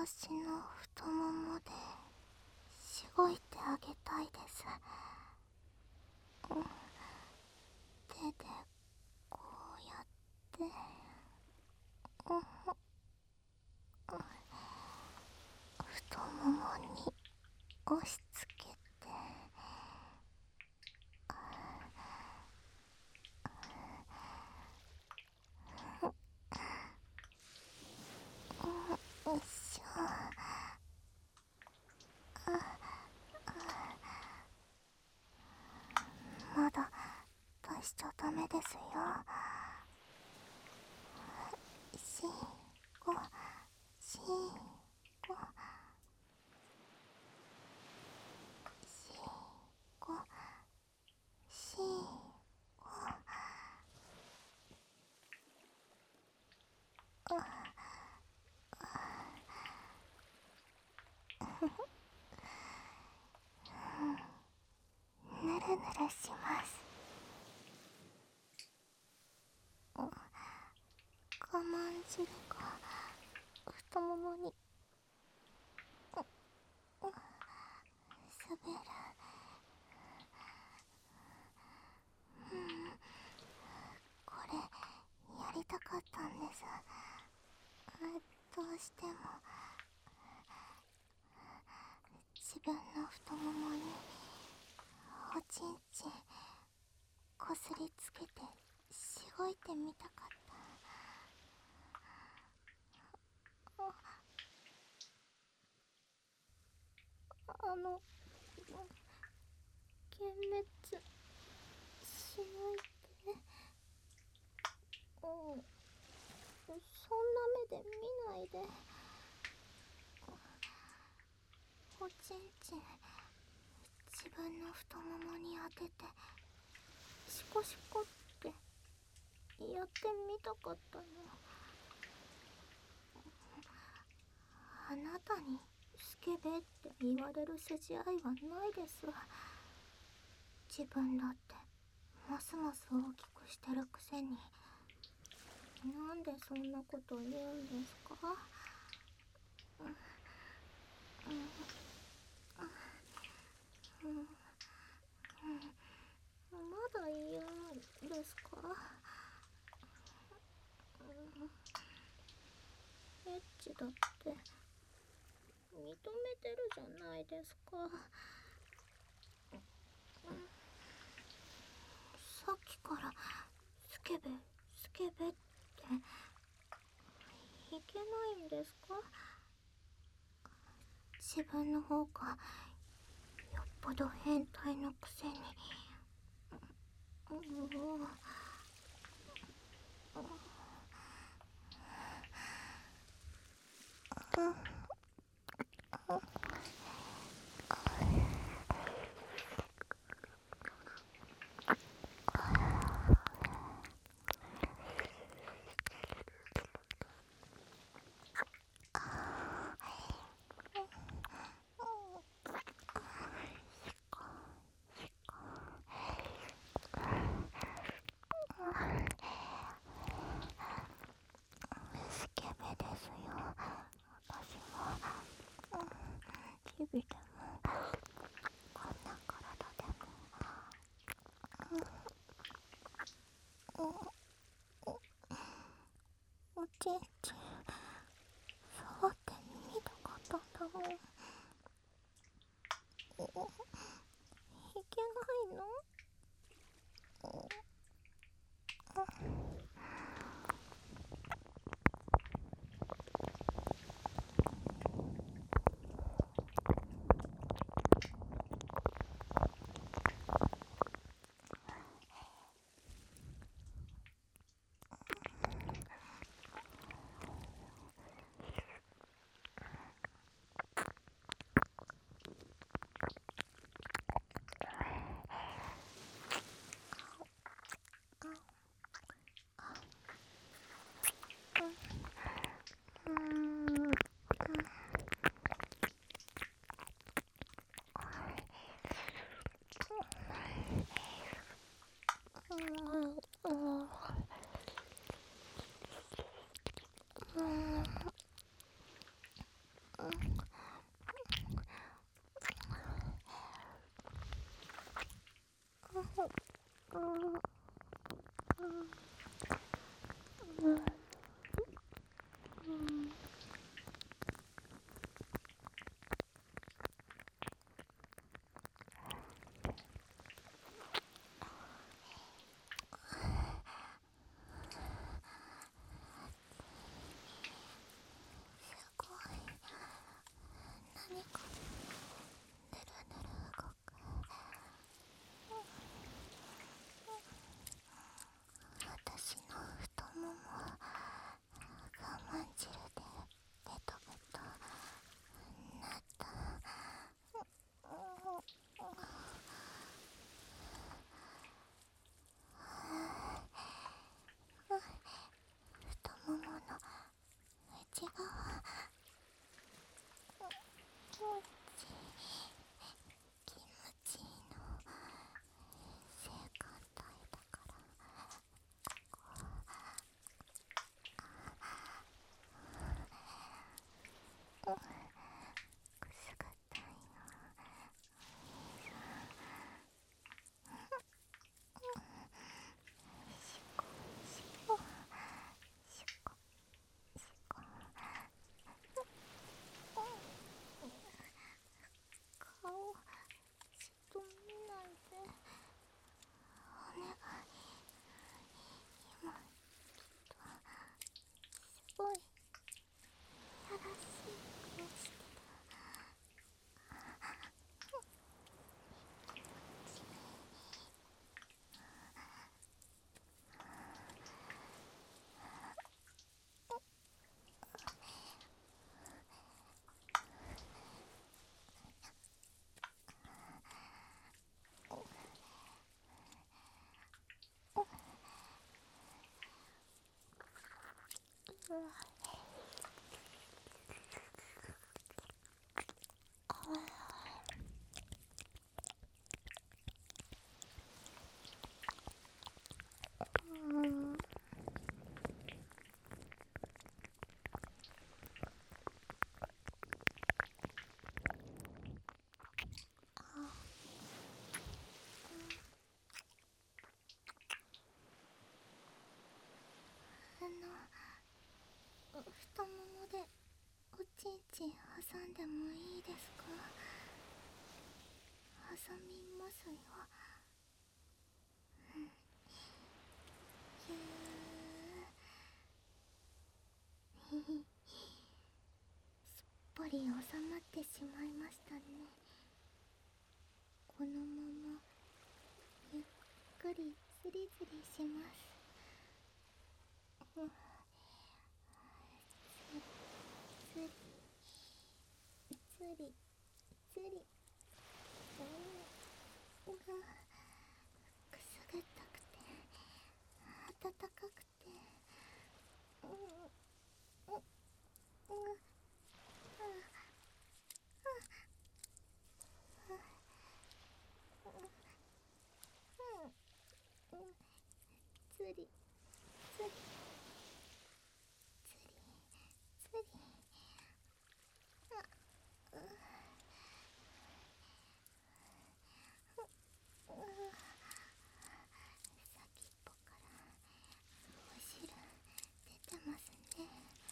私の太ももでしごいてあげたいです。手でこうやって、太ももに押し付けて、よいしょ。まだ出しちゃダメですよ。しごしごしごしぬるぬるします。我慢汁が太ももに滑る。これやりたかったんです。どうしても自分の太ももにおちんちんこすりつけてしごいてみたかった。幻滅しないで。そんな目で見ないで。おちんちん自分の太ももに当ててシコシコってやってみたかったの。あなたにスケベって言われる筋合いはないですわ。自分だってますます大きくしてるくせに、なんでそんなこと言うんですか？まだ言うんですか？エッチだって認めてるじゃないですか。さっきからスケベスケベっていけないんですか？自分の方がよっぽど変態のくせに。スケベですよ、私も。日々でもこんな体でも。おちんちん触ってみたかったんだもん。いけないの？ 私の太ももは我慢汁でベトベトなった。太ももの内側気持ちいいの性感帯だからここくすぐったいの。しこしこしこしこ顔ちょっと見ないでお願い。今きっとすごいやらしい顔してる。太ももでおちんちん挟んでもいいですか？挟みますよ。ぎゅーすっぽり収まってしまいましたね。このままゆっくりズリズリします。つりつりつりくすぐったくて暖かくてつりつりつりつり先っぽからお汁出てますね。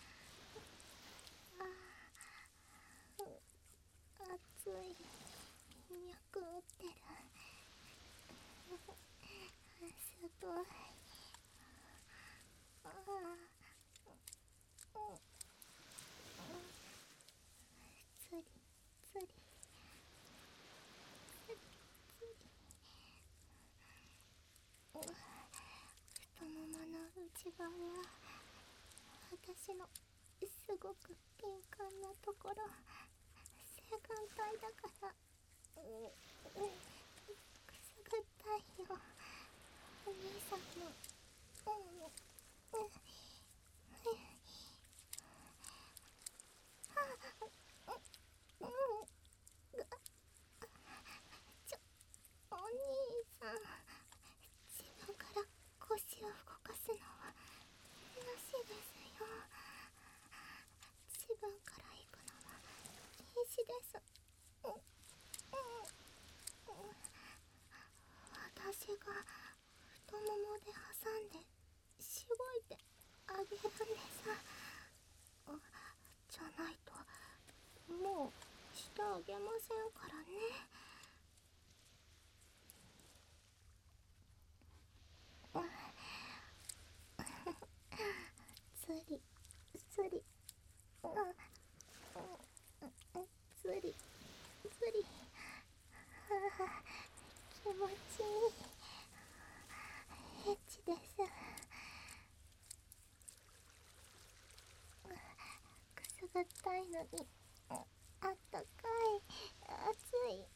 熱い。脈打ってる。すごい。つりつりつりつり太ももの内側は私のすごく敏感なところ。性感帯だからくすぐったいよ。お兄さんもお兄さん、自分から腰を動かすのはなしですよ。自分から行くのは禁止です。私で挟んでしごいてあげるんでさ。じゃないともうしてあげませんからね。つりつり、つりつり、気持ちいいエッチです。くすぐったいのにあったかい、熱い。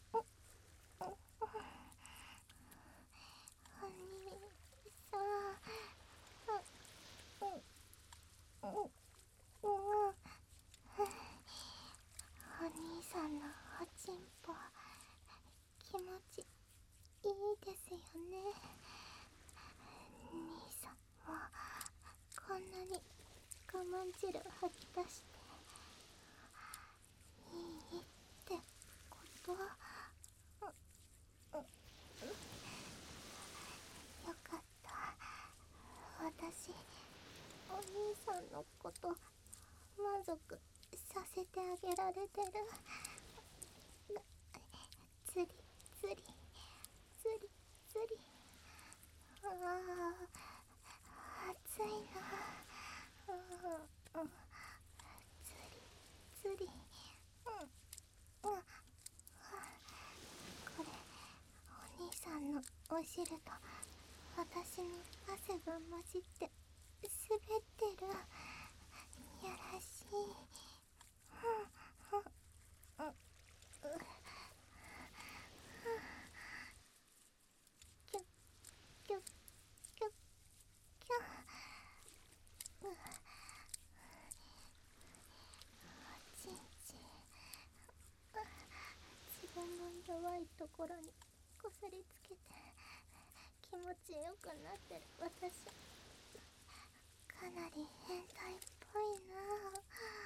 お兄さん、お兄さんのおちんぽ気持ちいいですよね。兄さんもこんなに我慢汁吐き出していいってこと。よかった。私お兄さんのこと満足させてあげられてる。つりつりつりつり、ああ熱いな。つりつり、これお兄さんのお汁と私の汗が混じって滑ってる。やらしい。キュッキュッキュッキュッ。おちんちん、自分の弱いところにこすりつけて気持ちよくなってる私、かなり変態っぽいな。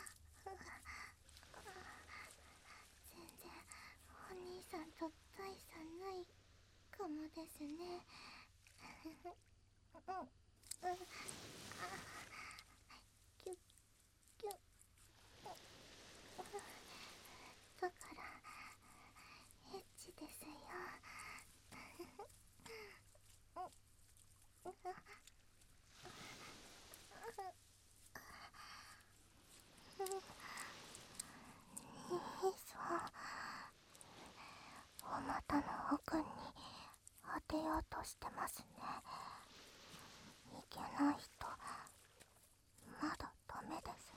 全然お兄さんと大差ないかもですね。キュッキュッ。だからエッチですよ。兄さん、お股の奥に当てようとしてますね。いけない人まだダメです。